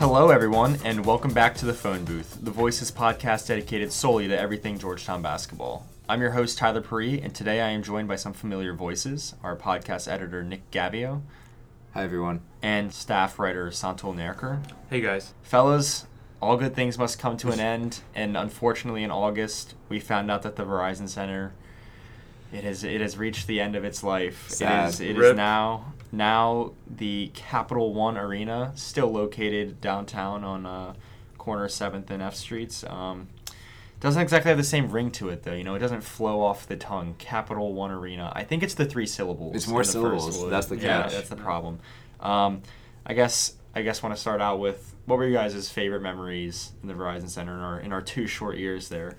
Hello, everyone, and welcome back to The Phone Booth, the Voices podcast dedicated solely to everything Georgetown basketball. I'm your host, Tyler Perry, and today I am joined by some familiar voices, our podcast editor, Nick Gavio. Hi, everyone. And staff writer, Santul Nerkar. Hey, guys. Fellas, all good things must come to an end, and unfortunately in August, we found out that the Verizon Center, it has reached the end of its life. Sad. It is now the Capital One Arena, still located downtown on corner 7th and F Streets. Doesn't exactly have the same ring to it, though. You know, it doesn't flow off the tongue. Capital One Arena. I think it's the 3 syllables. It's more syllables. That's the catch. Yeah, that's the problem. I guess want to start out with, what were you guys' favorite memories in the Verizon Center in our 2 short years there?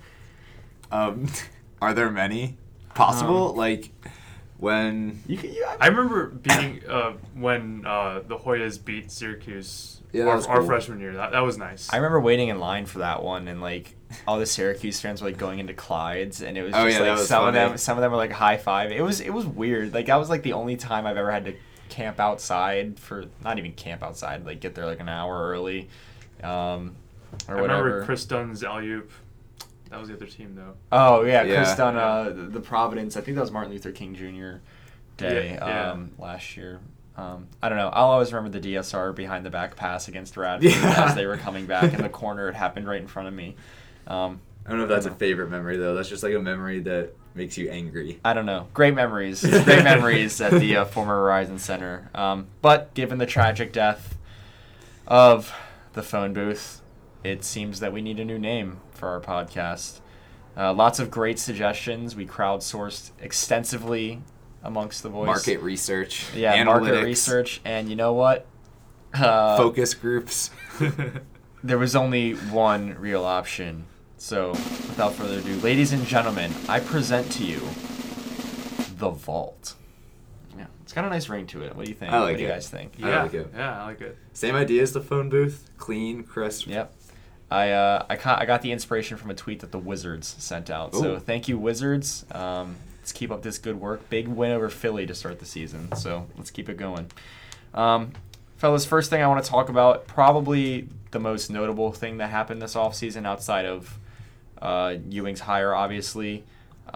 Are there many possible? When I remember being when the Hoyas beat Syracuse our cool. freshman year. That was nice. I remember waiting in line for that one, and all the Syracuse fans were going into Clyde's, and it was just some of them were high five. It was weird. That was the only time I've ever had to camp outside for, not even camp outside, get there an hour early, or whatever. I remember Chris Dunn's alley-oop. That was the other team, though. Oh, yeah. Chris Dunn, the Providence. I think that was Martin Luther King Jr. Day last year. I don't know. I'll always remember the DSR behind the back pass against Radford as they were coming back in the corner. It happened right in front of me. I don't know if that's a favorite memory, though. That's just a memory that makes you angry. I don't know. Great memories. Great memories at the former Verizon Center. But given the tragic death of the phone booth, it seems that we need a new name for our podcast. Lots of great suggestions. We crowdsourced extensively amongst the voice. Market research. Yeah, analytics, market research. And you know what? Focus groups. There was only one real option. So, without further ado, ladies and gentlemen, I present to you The Vault. Yeah, it's got a nice ring to it. What do you think? I like what do you it. guys think? Yeah, I like it. Yeah, I like it. Same idea as the phone booth. Clean, crisp. Yep. I got the inspiration from a tweet that the Wizards sent out. Ooh. So thank you, Wizards. Let's keep up this good work. Big win over Philly to start the season. So let's keep it going. Fellas, first thing I want to talk about, probably the most notable thing that happened this offseason outside of Ewing's hire, obviously.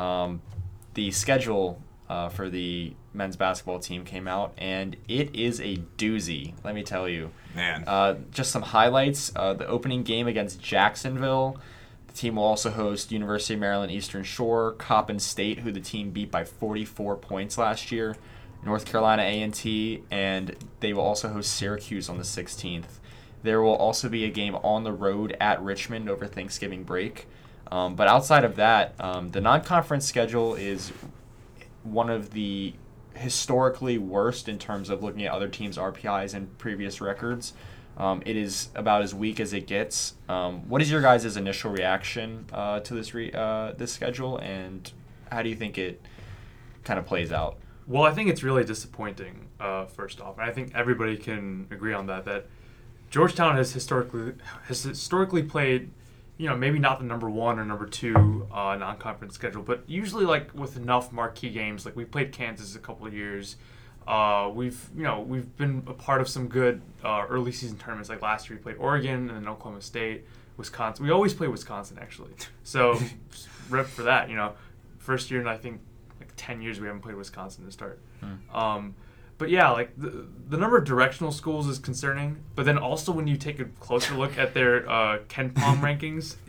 The schedule for the men's basketball team came out, and it is a doozy, let me tell you. Man. Just some highlights. The opening game against Jacksonville. The team will also host University of Maryland Eastern Shore, Coppin State, who the team beat by 44 points last year, North Carolina A&T, and they will also host Syracuse on the 16th. There will also be a game on the road at Richmond over Thanksgiving break. But outside of that, the non-conference schedule is one of the historically worst in terms of looking at other teams' RPIs and previous records. It is about as weak as it gets. What is your guys' initial reaction to this schedule, and how do you think it kind of plays out? Well, I think it's really disappointing, first off. And I think everybody can agree on that Georgetown has historically played, maybe not the number 1 or number 2 non-conference schedule, but usually with enough marquee games. We played Kansas a couple of years. We've been a part of some good early season tournaments. Like last year we played Oregon and then Oklahoma State, Wisconsin. We always play Wisconsin, actually. So rip for that. First year in I think 10 years we haven't played Wisconsin to start. But yeah, the number of directional schools is concerning. But then also when you take a closer look at their KenPom rankings,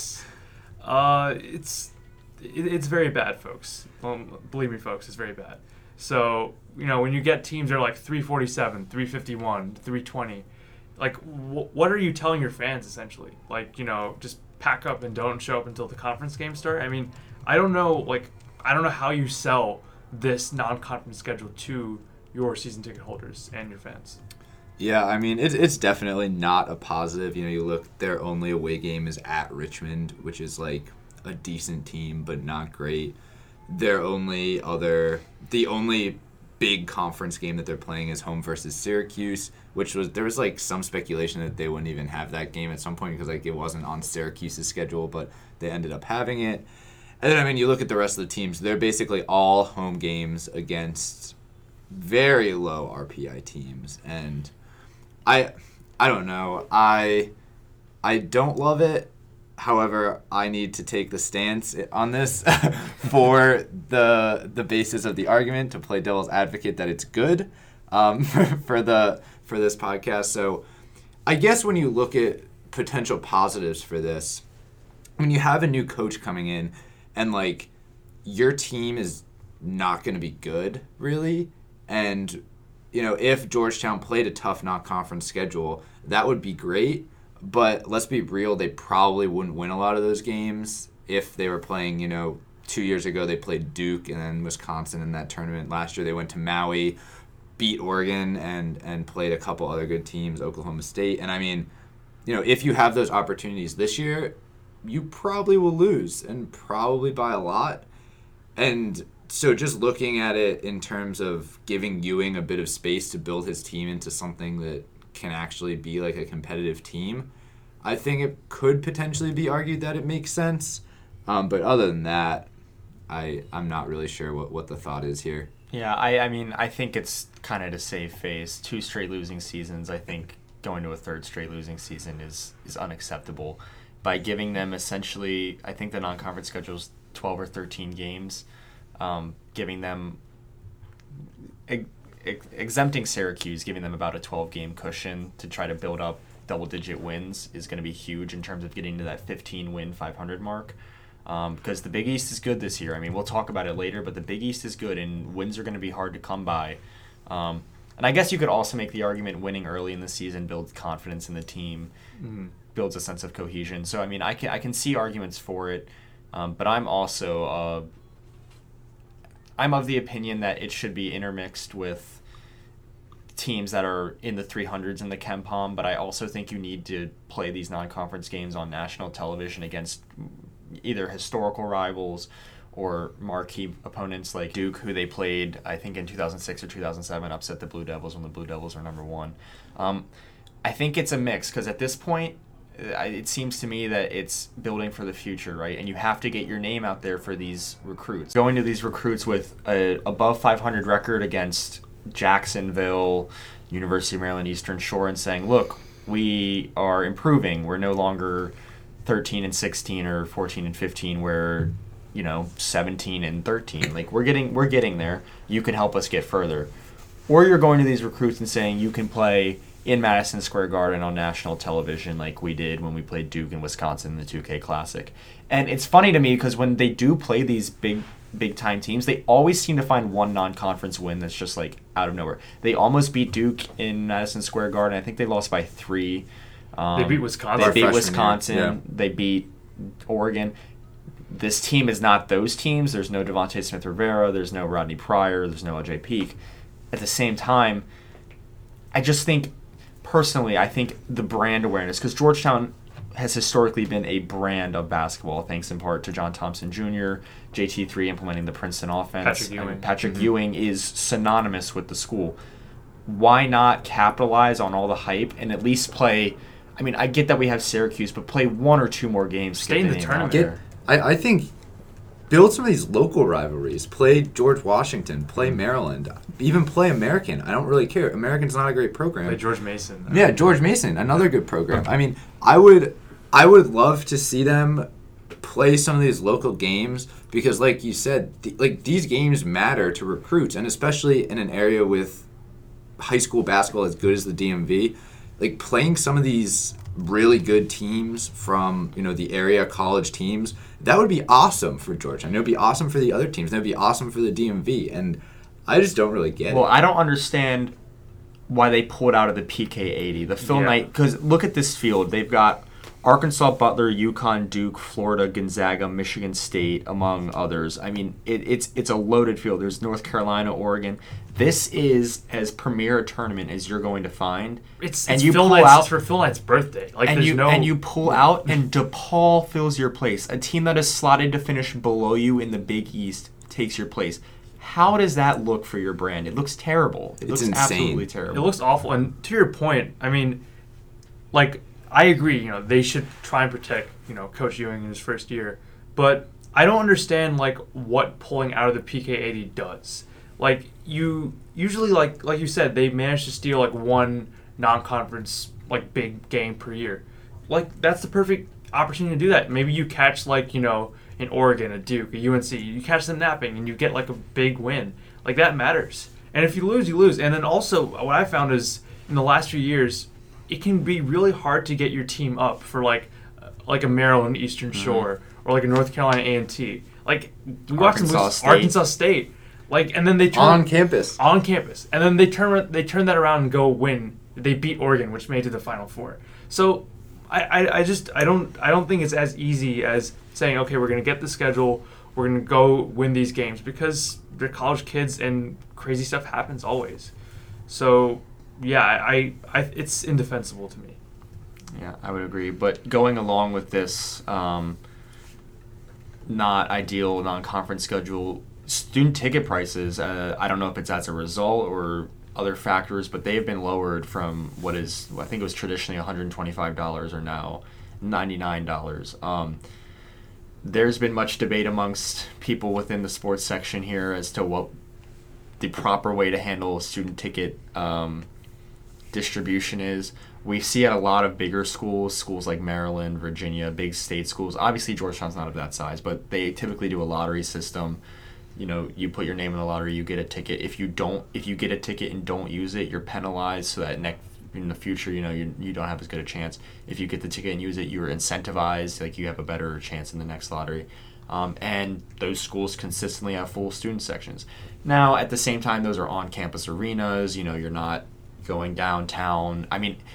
it's very bad, folks. Believe me, folks, it's very bad. So when you get teams that are 347, 351, 320, what are you telling your fans essentially? Just pack up and don't show up until the conference games start. I mean, I don't know how you sell this non-conference schedule to your season ticket holders and your fans. Yeah, I mean, it's definitely not a positive. You look, their only away game is at Richmond, which is a decent team, but not great. The only big conference game that they're playing is home versus Syracuse, there was some speculation that they wouldn't even have that game at some point because it wasn't on Syracuse's schedule, but they ended up having it. And then, you look at the rest of the teams, they're basically all home games against very low RPI teams. And I I don't know. I don't love it. However, I need to take the stance on this for the basis of the argument, to play devil's advocate that it's good for this podcast. So I guess when you look at potential positives for this, when you have a new coach coming in and like your team is not going to be good really, and if Georgetown played a tough non-conference schedule, that would be great. But let's be real, they probably wouldn't win a lot of those games if they were playing, 2 years ago they played Duke and then Wisconsin in that tournament. Last year they went to Maui, beat Oregon, and played a couple other good teams, Oklahoma State. And I mean, if you have those opportunities this year, you probably will lose, and probably by a lot. And so just looking at it in terms of giving Ewing a bit of space to build his team into something that can actually be like a competitive team, I think it could potentially be argued that it makes sense. But other than that, I'm not really sure what the thought is here. Yeah, I mean, I think it's kind of to save face. 2 straight losing seasons, I think going to a 3rd straight losing season is unacceptable. By giving them essentially, I think the non-conference schedule is 12 or 13 games, giving them exempting Syracuse, giving them about a 12-game cushion to try to build up double-digit wins is going to be huge in terms of getting to that 15-win 500 mark. Because the Big East is good this year. I mean, we'll talk about it later, but the Big East is good, and wins are going to be hard to come by. And I guess you could also make the argument winning early in the season builds confidence in the team, builds a sense of cohesion. So, I mean, I can see arguments for it, but I'm also I'm of the opinion that it should be intermixed with teams that are in the 300s in the KenPom, but I also think you need to play these non-conference games on national television against either historical rivals or marquee opponents like Duke, who they played, I think, in 2006 or 2007, upset the Blue Devils when the Blue Devils were number 1. I think it's a mix, because at this point, it seems to me that it's building for the future, right? And you have to get your name out there for these recruits. Going to these recruits with a above 500 record against Jacksonville, University of Maryland, Eastern Shore, and saying, look, we are improving. We're no longer 13-16 or 14-15, where 17-13. Like we're getting there. You can help us get further. Or you're going to these recruits and saying you can play in Madison Square Garden on national television like we did when we played Duke and Wisconsin in the 2K Classic. And it's funny to me because when they do play these big time teams, they always seem to find one non-conference win that's just like out of nowhere. They almost beat Duke in Madison Square Garden. I think they lost by 3. They beat Wisconsin. Yeah. They beat Oregon. This team is not those teams. There's no Devontae Smith-Rivera. There's no Rodney Pryor. There's no LJ Peak. At the same time, I just think, personally, I think the brand awareness, because Georgetown has historically been a brand of basketball, thanks in part to John Thompson Jr., JT3 implementing the Princeton offense. Patrick Ewing is synonymous with the school. Why not capitalize on all the hype and at least play? I mean, I get that we have Syracuse, but play 1 or 2 more games. Stay in the tournament. I think build some of these local rivalries. Play George Washington. Play Maryland. Even play American. I don't really care. American's not a great program. Play George Mason. Yeah, George Mason, another good program. I mean, I would love to see them play some of these local games because, like you said, these games matter to recruits, and especially in an area with high school basketball as good as the DMV. Like playing some of these really good teams from the area college teams, that would be awesome for Georgia. And it would be awesome for the other teams. That would be awesome for the DMV. And I just don't really get it. Well, I don't understand why they pulled out of the PK80. The Phil Knight, because look at this field. They've got Arkansas, Butler, UConn, Duke, Florida, Gonzaga, Michigan State, among others. I mean, it's a loaded field. There's North Carolina, Oregon. This is as premier a tournament as you're going to find. It's for Phil Knight's birthday. Like and you pull out, and DePaul fills your place. A team that is slotted to finish below you in the Big East takes your place. How does that look for your brand? It looks terrible. It looks insane. Absolutely terrible. It looks awful. And to your point, I mean, like, I agree, they should try and protect, Coach Ewing in his first year. But I don't understand, like, what pulling out of the PK80 does. Like, you usually, like you said, they managed to steal, like, 1 non-conference like big game per year. Like that's the perfect opportunity to do that. Maybe you catch like in Oregon, a Duke, a UNC, you catch them napping and you get like a big win. Like that matters. And if you lose, you lose. And then also what I found is in the last few years, it can be really hard to get your team up for like a Maryland Eastern Shore or like a North Carolina A&T. Like we watched them lose Arkansas State. Like and then they turn on campus, and then they turn that around and go win. They beat Oregon, which made it to the Final Four. So I don't think it's as easy as saying, okay, we're gonna get the schedule, we're gonna go win these games, because they're college kids and crazy stuff happens always. So yeah, I it's indefensible to me. Yeah, I would agree. But going along with this not ideal non-conference schedule, student ticket prices, I don't know if it's as a result or other factors, but they have been lowered from what is, I think it was traditionally $125 or now $99. There's been much debate amongst people within the sports section here as to what the proper way to handle student ticket distribution is. We see at a lot of bigger schools like Maryland, Virginia, big state schools. Obviously, Georgetown's not of that size, but they typically do a lottery system. You put your name in the lottery, you get a ticket. If you get a ticket and don't use it, you're penalized. So that in the future, you don't have as good a chance. If you get the ticket and use it, you're incentivized. Like you have a better chance in the next lottery. And those schools consistently have full student sections. Now, at the same time, those are on-campus arenas. You're not going downtown. I mean,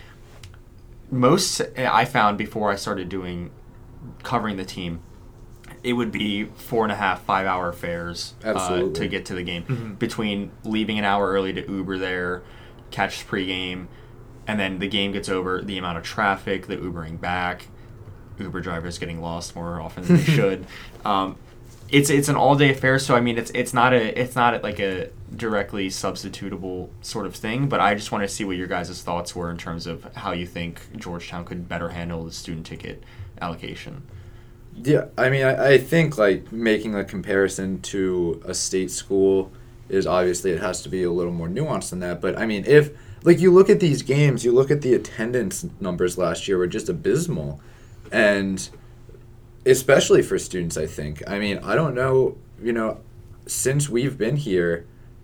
most I found before I started covering the team, it would be 4.5, 5 hour fares to get to the game. Mm-hmm. Between leaving an hour early to Uber there, catch pregame, and then the game gets over, the amount of traffic, the Ubering back, Uber drivers getting lost more often than they should. It's an all day affair, so I mean it's not like a directly substitutable sort of thing. But I just want to see what your guys' thoughts were in terms of how you think Georgetown could better handle the student ticket allocation. Yeah, I mean, I think like making a comparison to a state school is obviously it has to be a little more nuanced than that. But I mean, if like you look at these games, you look at the attendance numbers last year were just abysmal, and especially for students, I think. I mean, I don't know, since we've been here,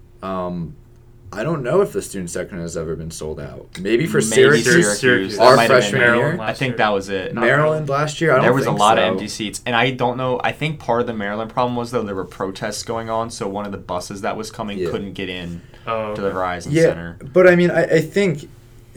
I don't know if the student section has ever been sold out. Maybe for Syracuse. Our freshman year. I think that was it. Maryland last year, I don't think so. There was a lot of empty seats. And I don't know, I think part of the Maryland problem was, though, there were protests going on, so one of the buses that was coming couldn't get in to the Verizon Center. But I mean, I think,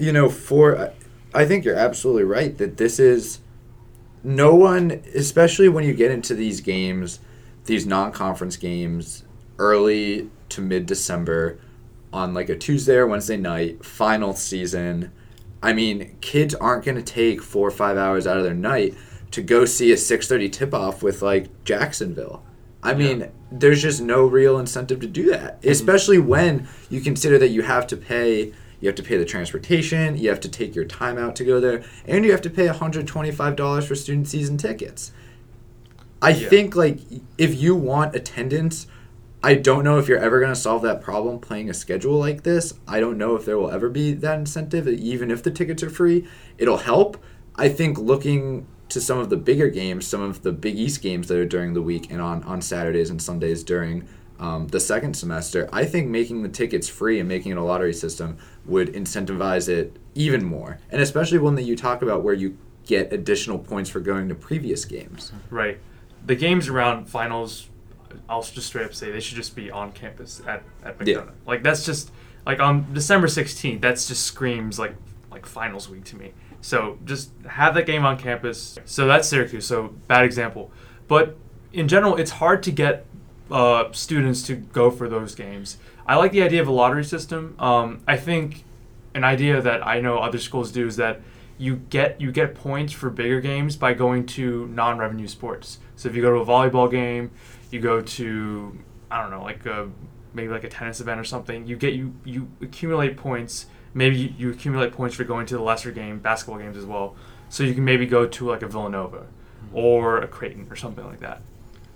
I think you're absolutely right that this is, no one, especially when you get into these games, these non-conference games, early to mid-December, on like a Tuesday or Wednesday night, final season. I mean, kids aren't going to take 4 or 5 hours out of their night to go see a 6:30 tip-off with like Jacksonville. I mean, there's just no real incentive to do that, especially when you consider that you have to pay the transportation, you have to take your time out to go there, and you have to pay $125 for student season tickets. I think like if you want attendance, I don't know if you're ever going to solve that problem playing a schedule like this. I don't know if there will ever be that incentive, even if the tickets are free. It'll help. I think looking to some of the bigger games, some of the Big East games that are during the week and on Saturdays and Sundays during the second semester, I think making the tickets free and making it a lottery system would incentivize it even more. And especially one that you talk about where you get additional points for going to previous games. Right. The games around finals, I'll just straight up say they should just be on campus at McDonough. Yeah. Like that's just like on December 16th. That's just screams like finals week to me. So just have that game on campus. So that's Syracuse. So bad example, but in general, it's hard to get students to go for those games. I like the idea of a lottery system. I think an idea that I know other schools do is that you get points for bigger games by going to non-revenue sports. So if you go to a volleyball game, you go to, I don't know, maybe like a tennis event or something, you accumulate points. Maybe you accumulate points for going to the lesser game, basketball games as well. So you can maybe go to like a Villanova or a Creighton or something like that.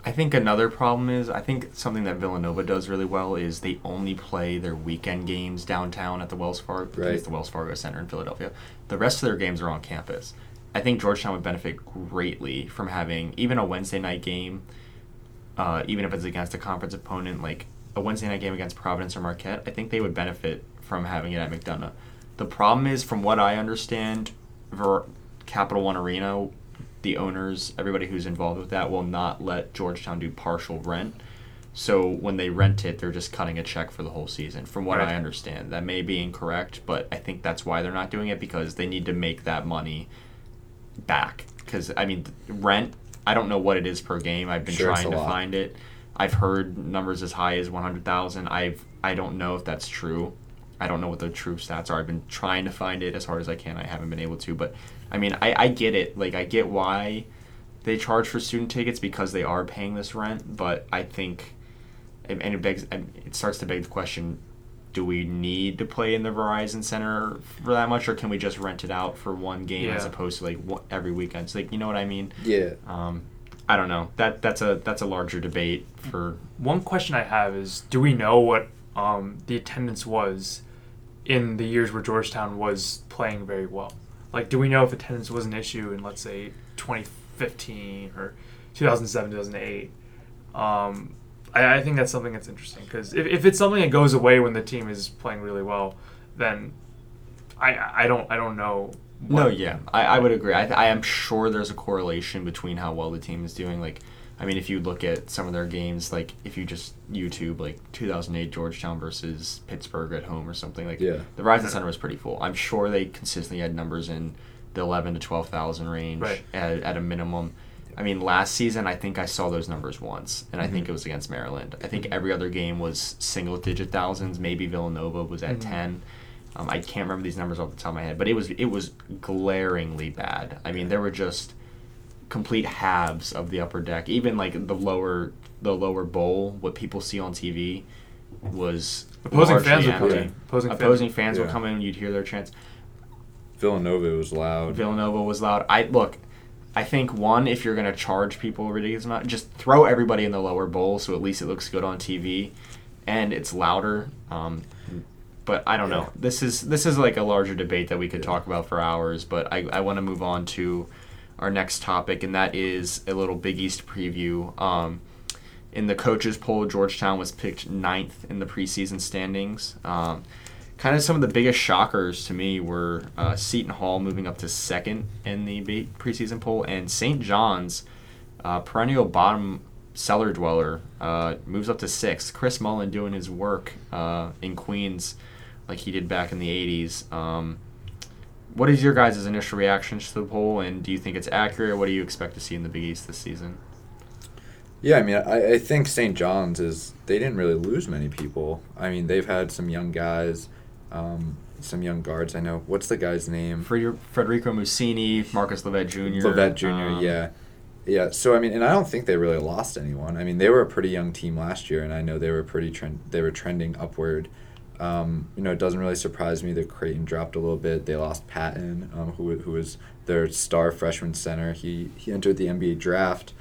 I think another problem is, I think something that Villanova does really well is they only play their weekend games downtown at the Wells Fargo, Right. it's the Wells Fargo Center in Philadelphia. The rest of their games are on campus. I think Georgetown would benefit greatly from having even a Wednesday night game, even if it's against a conference opponent, like a Wednesday night game against Providence or Marquette. I think they would benefit from having it at McDonough. The problem is, from what I understand, for Capital One Arena, the owners, everybody who's involved with that, will not let Georgetown do partial rent. So when they rent it, they're just cutting a check for the whole season, from what Right. I understand. That may be incorrect, but I think that's why they're not doing it, because they need to make that money back. Because, I mean, rent, I don't know what it is per game. I've been Sure, it's trying a to lot. find it. I've heard numbers as high as 100,000. I don't know if that's true. I don't know what the true stats are. I've been trying to find it as hard as I can. I haven't been able to, but I mean, I get it. Like, I get why they charge for student tickets, because they are paying this rent. But I think, and it starts to beg the question: do we need to play in the Verizon Center for that much, or can we just rent it out for one game as Yeah. opposed to like every weekend? It's like, you know what I mean? Yeah. I don't know. That's a larger debate for. One question I have is, do we know what the attendance was in the years where Georgetown was playing very well? Like, do we know if attendance was an issue in, let's say, 2015 or 2007, 2008? I think that's something that's interesting, because if it's something that goes away when the team is playing really well, then I don't know. No, yeah, I would agree. I am sure there's a correlation between how well the team is doing. Like, I mean, if you look at some of their games, like if you just YouTube like 2008 Georgetown versus Pittsburgh at home or something, like Yeah. the Verizon Center was pretty full. I'm sure they consistently had numbers in the 11 to 12,000 range Right. at a minimum. I mean, last season I think I saw those numbers once, and I think it was against Maryland. I think every other game was single-digit thousands. Maybe Villanova was at 10. I can't remember these numbers off the top of my head, but it was glaringly bad. I mean, there were just complete halves of the upper deck. Even like the lower bowl, what people see on TV was Opposing largely fans would empty. come in. Opposing fans would Yeah. come in, and you'd hear their chants. Villanova was loud. Villanova was loud. I think, one, if you're going to charge people a ridiculous amount, just throw everybody in the lower bowl so at least it looks good on TV and it's louder. But I don't know. This is like a larger debate that we could talk about for hours, but I want to move on to our next topic, and that is a little Big East preview. In the coaches poll, Georgetown was picked 9th in the preseason standings. Kind of some of the biggest shockers to me were Seton Hall moving up to 2nd in the preseason poll, and St. John's, perennial bottom cellar dweller, moves up to 6th. Chris Mullen doing his work in Queens like he did back in the 80s. What is your guys' initial reactions to the poll, and do you think it's accurate? What do you expect to see in the Big East this season? Yeah, I mean, I think St. John's they didn't really lose many people. I mean, they've had some young guys, some young guards. I know, what's the guy's name? Federico Mussini, Marcus Levet Jr. Levet Jr., yeah. Yeah, so, I mean, and I don't think they really lost anyone. I mean, they were a pretty young team last year, and I know they were trending upward. It doesn't really surprise me that Creighton dropped a little bit. They lost Patton, who was their star freshman center. He entered the NBA draft.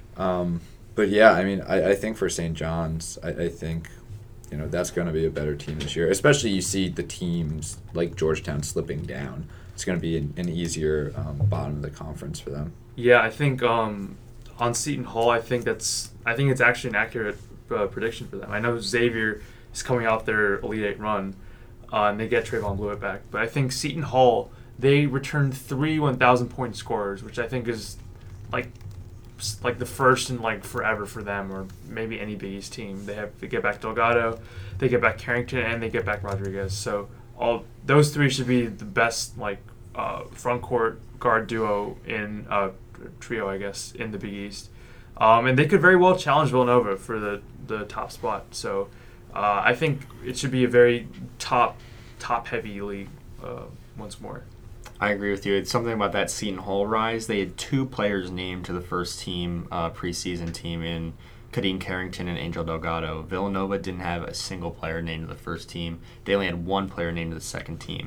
But yeah, I mean, I think for St. John's, I think, that's going to be a better team this year. Especially you see the teams like Georgetown slipping down. It's going to be an easier bottom of the conference for them. Yeah, I think on Seton Hall, I think it's actually an accurate prediction for them. I know Xavier is coming off their Elite Eight run, and they get Trayvon Blewett back. But I think Seton Hall, they returned 3 1,000-point scorers, which I think is like the first in like forever for them, or maybe any Big East team. They get back Delgado, they get back Carrington, and they get back Rodriguez. So all those three should be the best front court guard duo in trio, I guess, in the Big East. And they could very well challenge Villanova for the top spot. So I think it should be a very top heavy league once more. I agree with you. It's something about that Seton Hall rise. They had 2 players named to the first team preseason team in Kadeem Carrington and Angel Delgado. Villanova didn't have a single player named to the first team. They only had 1 player named to the second team.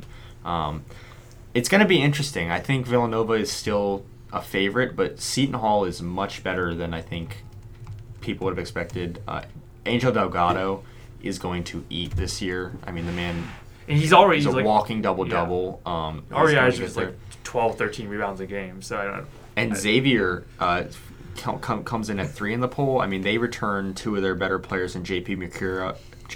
It's going to be interesting. I think Villanova is still a favorite, but Seton Hall is much better than I think people would have expected. Angel Delgado is going to eat this year. I mean, the man. And he's already a like, walking double-double. Already averages like 12, 13 rebounds a game. So I don't. And Xavier comes in at 3 in the poll. I mean, they return 2 of their better players in JP Macura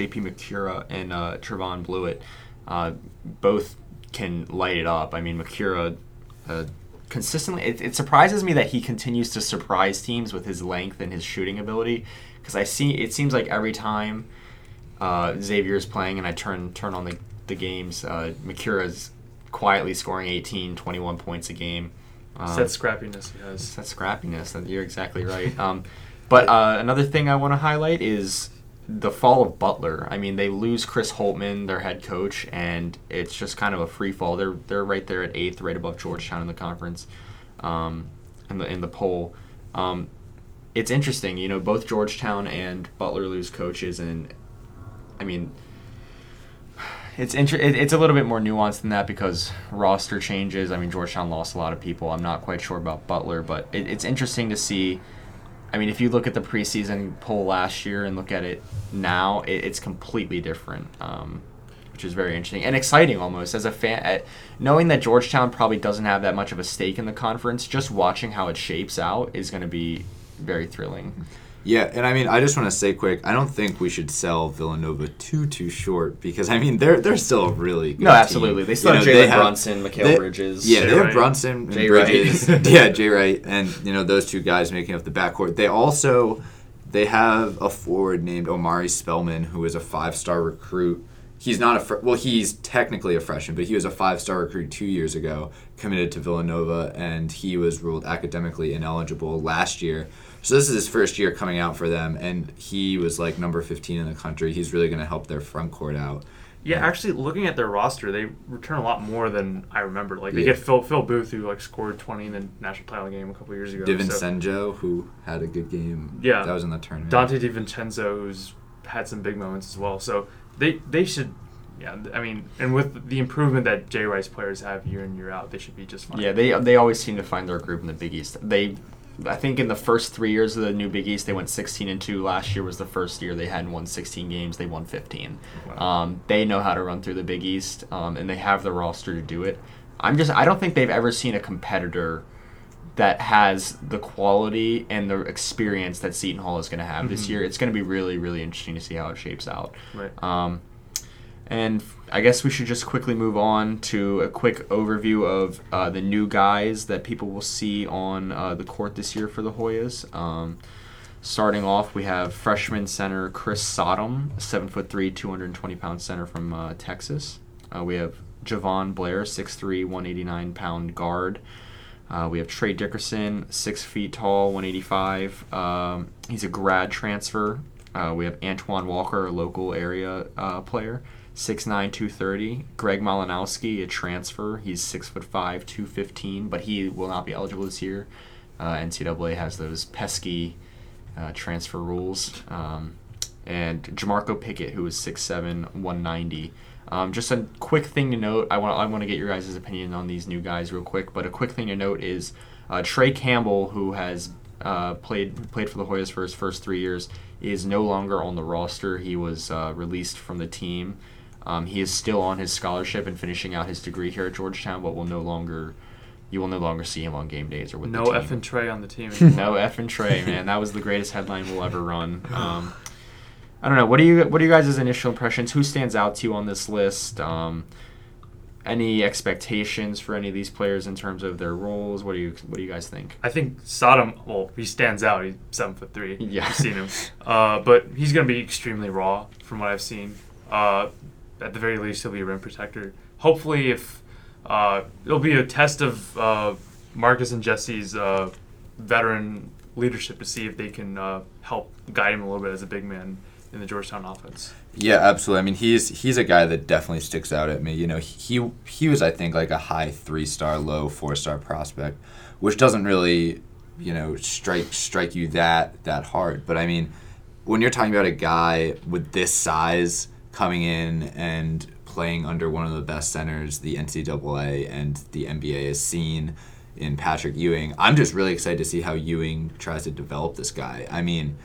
and Trevon Blewett. Both can light it up. I mean, Macura consistently. It surprises me that he continues to surprise teams with his length and his shooting ability. Because it seems like every time Xavier is playing and I turn on the games, Macura's quietly scoring 18, 21 points a game. It's that scrappiness he has. It's that scrappiness. You're exactly right. But another thing I want to highlight is the fall of Butler. I mean, they lose Chris Holtman, their head coach, and it's just kind of a free fall. They're right there at 8th, right above Georgetown in the conference, in the poll. It's interesting, both Georgetown and Butler lose coaches, and I mean, it's a little bit more nuanced than that because roster changes. I mean, Georgetown lost a lot of people. I'm not quite sure about Butler, but it's interesting to see. I mean, if you look at the preseason poll last year and look at it now, it's completely different, which is very interesting and exciting almost. As a fan, knowing that Georgetown probably doesn't have that much of a stake in the conference, just watching how it shapes out is going to be very thrilling. Yeah, and I mean, I just want to say quick, I don't think we should sell Villanova too short because, I mean, they're still a really good No, absolutely. team. They still have Jalen Brunson, Mikal Bridges. Yeah, they have Brunson and Jay Bridges. Wright. Yeah, Jay Wright. And, those two guys making up the backcourt. They have a forward named Omari Spellman, who is a 5-star recruit. He's not he's technically a freshman, but he was a 5-star recruit 2 years ago, committed to Villanova, and he was ruled academically ineligible last year. So this is his first year coming out for them, and he was like number 15 in the country. He's really going to help their front court out. Yeah, actually, looking at their roster, they return a lot more than I remember. Like they get Phil Booth, who scored 20 in the national title game a couple years ago. DiVincenzo, who had a good game. Yeah, that was in the tournament. Dante DiVincenzo, who's had some big moments as well. So they should. Yeah, I mean, and with the improvement that Jay Rice players have year in, year out, they should be just fine. Yeah, they always seem to find their group in the Big East. I think in the first 3 years of the new Big East, they went 16-2. Last year was the first year they hadn't won 16 games. They won 15. Wow. They know how to run through the Big East, and they have the roster to do it. I don't think they've ever seen a competitor that has the quality and the experience that Seton Hall is going to have this year. It's going to be really, really interesting to see how it shapes out. Right. And I guess we should just quickly move on to a quick overview of the new guys that people will see on the court this year for the Hoyas. Starting off, we have freshman center Chris Sodom, 7'3", 220-pound center from Texas. We have Javon Blair, 6'3", 189-pound guard. We have Trey Dickerson, 6 feet tall, 185. He's a grad transfer. We have Antoine Walker, a local area player, 6'9", 230. Greg Malinowski, a transfer. He's 6'5", 215, but he will not be eligible this year. NCAA has those pesky transfer rules. And Jamarco Pickett, who is 6'7", 190. Just a quick thing to note, I want to get your guys' opinion on these new guys real quick, but a quick thing to note is Trey Campbell, who has played for the Hoyas for his first 3 years, is no longer on the roster. He was released from the team. He is still on his scholarship and finishing out his degree here at Georgetown, but you will no longer see him on game days or with the team. No effing Trey on the team. No effing Trey, man. That was the greatest headline we'll ever run. I don't know. What are you guys' initial impressions? Who stands out to you on this list? Any expectations for any of these players in terms of their roles? What do you guys think? I think Sodom. Well, he stands out. He's 7'3". Yeah, I've seen him, but he's going to be extremely raw from what I've seen. At the very least, he'll be a rim protector. Hopefully, if it'll be a test of Marcus and Jesse's veteran leadership to see if they can help guide him a little bit as a big man in the Georgetown offense. Yeah, absolutely. I mean, he's a guy that definitely sticks out at me. He was, I think, like a high 3-star, low 4-star prospect, which doesn't really, strike you that hard. But I mean, when you're talking about a guy with this size coming in and playing under one of the best centers the NCAA and the NBA has seen in Patrick Ewing, I'm just really excited to see how Ewing tries to develop this guy. I mean,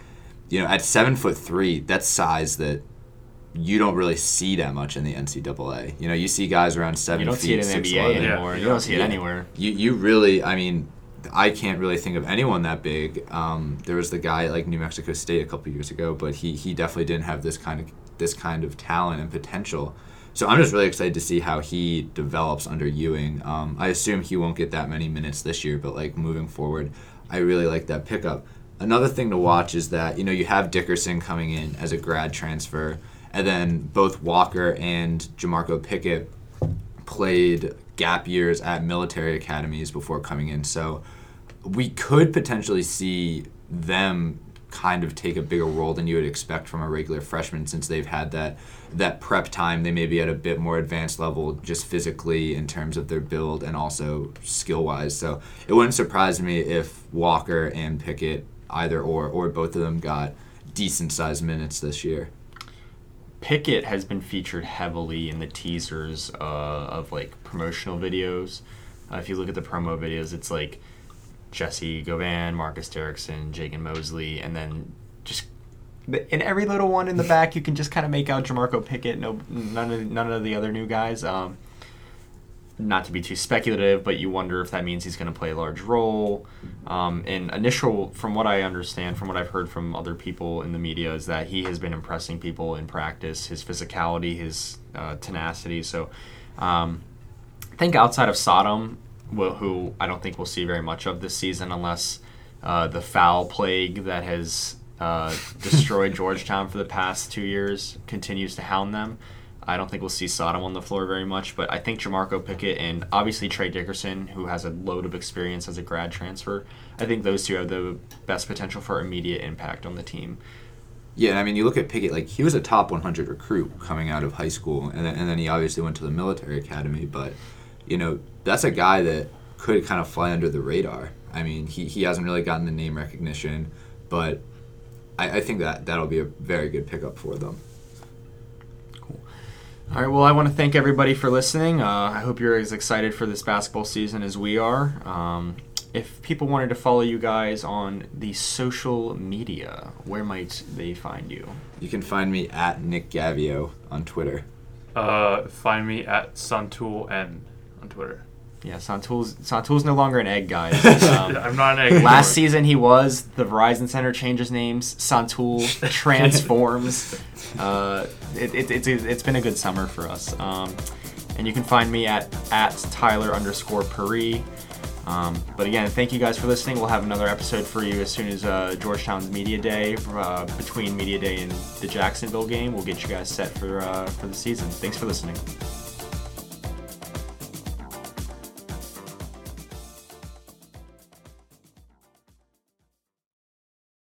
at 7'3", that's size that you don't really see that much in the NCAA. You see guys around 7 feet. You don't see it in the NBA anymore. Yeah. You don't see it anywhere. You really, I can't really think of anyone that big. There was the guy at like New Mexico State a couple years ago, but he definitely didn't have this kind of talent and potential. So I'm just really excited to see how he develops under Ewing. I assume he won't get that many minutes this year, but like moving forward, I really like that pickup. Another thing to watch is that you have Dickerson coming in as a grad transfer, and then both Walker and Jamarco Pickett played gap years at military academies before coming in. So we could potentially see them kind of take a bigger role than you would expect from a regular freshman, since they've had that prep time. They may be at a bit more advanced level just physically in terms of their build and also skill-wise. So it wouldn't surprise me if Walker and Pickett, either or both of them, got decent-sized minutes this year. Pickett has been featured heavily in the teasers of like promotional videos. If you look at the promo videos, it's like Jesse Govan, Marcus Derrickson, Jagan Mosley, and then just in every little one in the back, you can just kind of make out Jamarco Pickett. None of the other new guys. Not to be too speculative, but you wonder if that means he's going to play a large role. From what I understand, from what I've heard from other people in the media, is that he has been impressing people in practice, his physicality, his tenacity. So I think outside of Sodom, who I don't think we'll see very much of this season unless the foul plague that has destroyed Georgetown for the past 2 years continues to hound them, I don't think we'll see Sodom on the floor very much, but I think Jamarco Pickett and obviously Trey Dickerson, who has a load of experience as a grad transfer, I think those two have the best potential for immediate impact on the team. Yeah, and you look at Pickett, like he was a top 100 recruit coming out of high school, and then he obviously went to the military academy, but that's a guy that could kind of fly under the radar. He hasn't really gotten the name recognition, but I think that'll be a very good pickup for them. All right, well, I want to thank everybody for listening. I hope you're as excited for this basketball season as we are. If people wanted to follow you guys on the social media, where might they find you? You can find me at Nick Gavio on Twitter. Find me at SuntoolN on Twitter. Yeah, Santoul's no longer an egg, guys. I'm not an egg. Last season he was. The Verizon Center changes names. Santoul transforms. It's been a good summer for us. And you can find me at Tyler_Paris. But again, thank you guys for listening. We'll have another episode for you as soon as Georgetown's Media Day, between Media Day and the Jacksonville game. We'll get you guys set for the season. Thanks for listening.